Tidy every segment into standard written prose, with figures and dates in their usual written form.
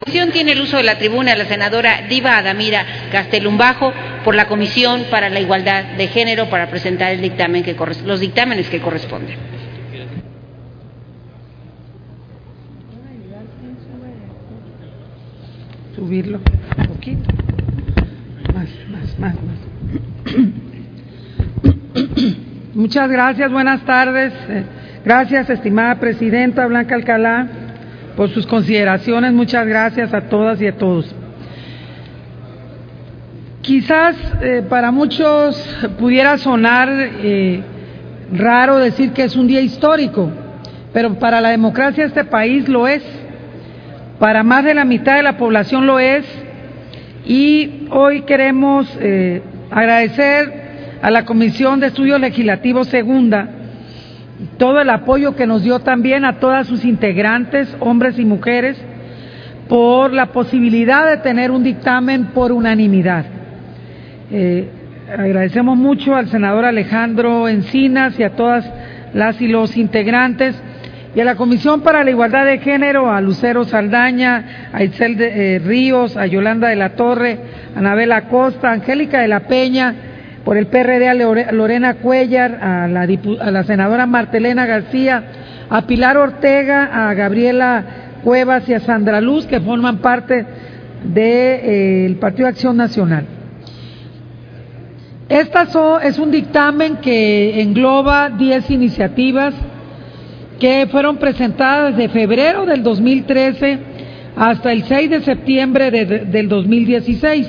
Tiene el uso de la tribuna la senadora Diva Adamira Castelumbajo por la Comisión para la Igualdad de Género para presentar el dictamen los dictámenes que corresponden. Subirlo un poquito. Más. Muchas gracias, buenas tardes. Gracias, estimada presidenta Blanca Alcalá, por sus consideraciones. Muchas gracias a todas y a todos. Quizás para muchos pudiera sonar raro decir que es un día histórico, pero para la democracia de este país lo es. Para más de la mitad de la población lo es, y hoy queremos agradecer a la Comisión de Estudios Legislativos Segunda todo el apoyo que nos dio también a todas sus integrantes, hombres y mujeres, por la posibilidad de tener un dictamen por unanimidad. Agradecemos mucho al senador Alejandro Encinas y a todas las y los integrantes, y a la Comisión para la Igualdad de Género, a Lucero Saldaña, a Itzel Ríos, a Yolanda de la Torre, a Anabel Acosta, a Angélica de la Peña, por el PRD a Lorena Cuellar, a la senadora Martelena García, a Pilar Ortega, a Gabriela Cuevas y a Sandra Luz, que forman parte del Partido Acción Nacional. Es un dictamen que engloba 10 iniciativas que fueron presentadas desde febrero del 2013 hasta el 6 de septiembre del 2016.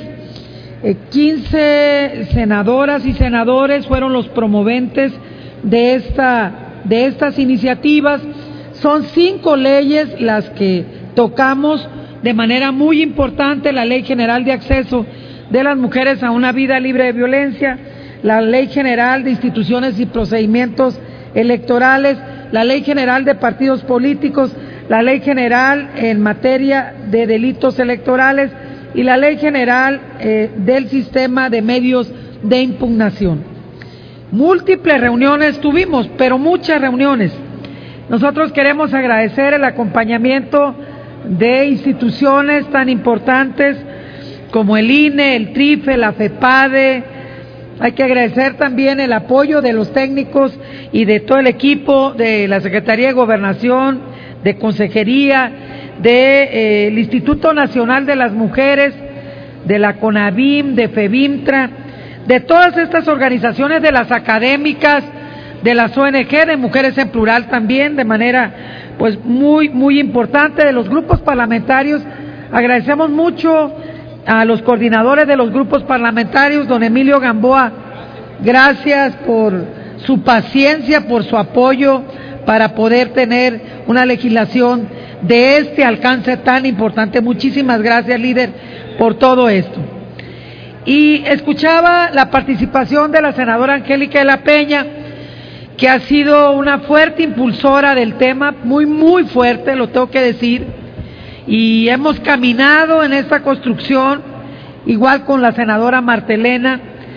15 senadoras y senadores fueron los promoventes de estas iniciativas. Son 5 leyes las que tocamos de manera muy importante: la Ley General de Acceso de las Mujeres a una Vida Libre de Violencia, la Ley General de Instituciones y Procedimientos Electorales, la Ley General de Partidos Políticos, la Ley General en materia de delitos electorales y la Ley General del Sistema de Medios de Impugnación. Múltiples reuniones tuvimos, pero muchas reuniones. Nosotros queremos agradecer el acompañamiento de instituciones tan importantes como el INE, el TRIFE, la FEPADE. Hay que agradecer también el apoyo de los técnicos y de todo el equipo de la Secretaría de Gobernación, de Consejería, del Instituto Nacional de las Mujeres, de la CONAVIM, de FEBIMTRA, de todas estas organizaciones, de las académicas, de las ONG, de Mujeres en Plural también, de manera pues muy importante, de los grupos parlamentarios. Agradecemos mucho a los coordinadores de los grupos parlamentarios, don Emilio Gamboa, gracias por su paciencia, por su apoyo para poder tener una legislación de este alcance tan importante. Muchísimas gracias, líder, por todo esto. Y escuchaba la participación de la senadora Angélica de la Peña, que ha sido una fuerte impulsora del tema, muy fuerte, lo tengo que decir, y hemos caminado en esta construcción, igual con la senadora Martelena,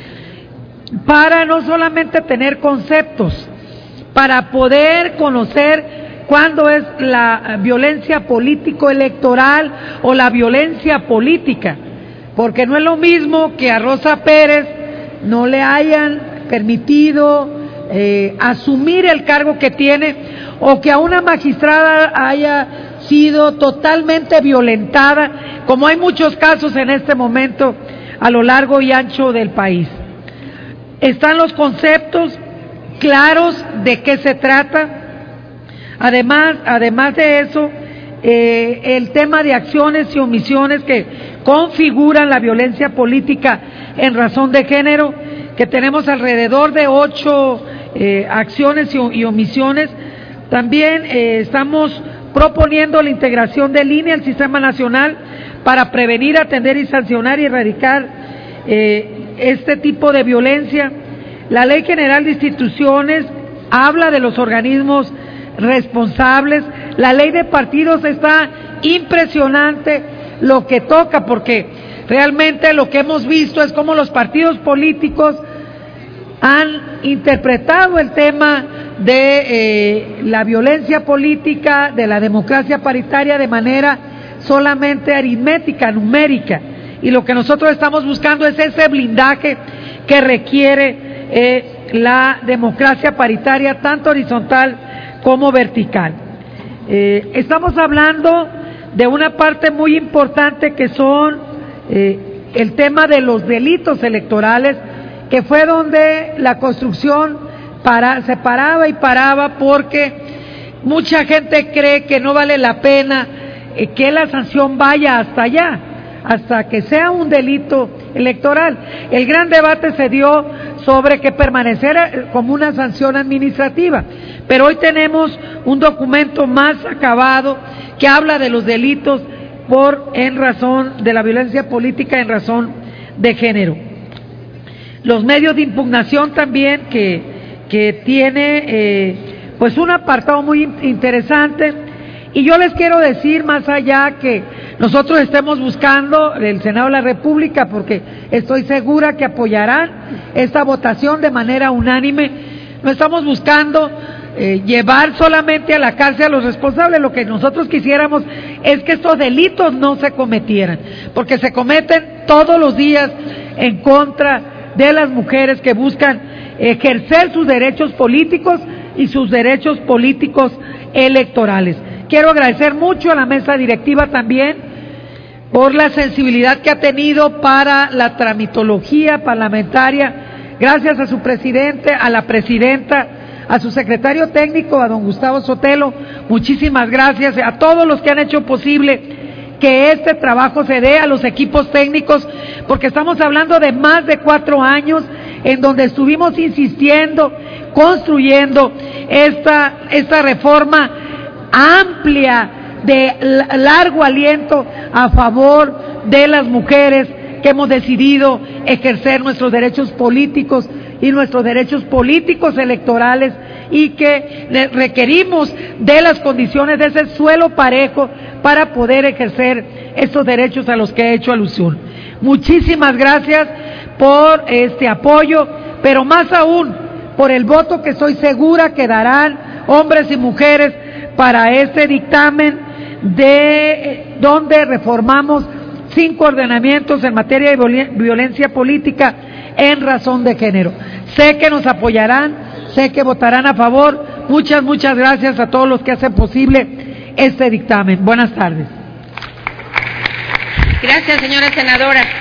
para no solamente tener conceptos, para poder conocer cuándo es la violencia político-electoral o la violencia política, porque no es lo mismo que a Rosa Pérez no le hayan permitido asumir el cargo que tiene, o que a una magistrada haya sido totalmente violentada, como hay muchos casos en este momento a lo largo y ancho del país. Están los conceptos claros de qué se trata. Además de eso, el tema de acciones y omisiones que configuran la violencia política en razón de género, que tenemos alrededor de 8 acciones y omisiones. También estamos proponiendo la integración del INE al Sistema Nacional para prevenir, atender y sancionar y erradicar este tipo de violencia. La Ley General de Instituciones habla de los organismos responsables. La Ley de Partidos está impresionante lo que toca, porque realmente lo que hemos visto es cómo los partidos políticos han interpretado el tema de la violencia política, de la democracia paritaria de manera solamente aritmética, numérica, y lo que nosotros estamos buscando es ese blindaje que requiere la democracia paritaria, tanto horizontal como vertical. Estamos hablando de una parte muy importante que son el tema de los delitos electorales, que fue donde la construcción se paraba y paraba, porque mucha gente cree que no vale la pena que la sanción vaya hasta allá, hasta que sea un delito electoral. El gran debate se dio sobre que permaneciera como una sanción administrativa, pero hoy tenemos un documento más acabado que habla de los delitos en razón de la violencia política, en razón de género. Los medios de impugnación también, que tiene pues un apartado muy interesante, y yo les quiero decir, más allá que nosotros estemos buscando el Senado de la República, porque estoy segura que apoyarán esta votación de manera unánime, no estamos buscando llevar solamente a la cárcel a los responsables. Lo que nosotros quisiéramos es que estos delitos no se cometieran, porque se cometen todos los días en contra de las mujeres que buscan ejercer sus derechos políticos y sus derechos políticos electorales. Quiero agradecer mucho a la mesa directiva también por la sensibilidad que ha tenido para la tramitología parlamentaria. Gracias a su presidente, a la presidenta, a su secretario técnico, a don Gustavo Sotelo, muchísimas gracias, a todos los que han hecho posible que este trabajo se dé, a los equipos técnicos, porque estamos hablando de más de 4 años en donde estuvimos insistiendo, construyendo esta reforma amplia, de largo aliento a favor de las mujeres que hemos decidido ejercer nuestros derechos políticos y nuestros derechos políticos electorales, y que requerimos de las condiciones de ese suelo parejo para poder ejercer estos derechos a los que he hecho alusión. Muchísimas gracias por este apoyo, pero más aún por el voto que estoy segura que darán hombres y mujeres para este dictamen donde reformamos 5 ordenamientos en materia de violencia política en razón de género. Sé que nos apoyarán, sé que votarán a favor. Muchas gracias a todos los que hacen posible este dictamen. Buenas tardes. Gracias, señora senadora.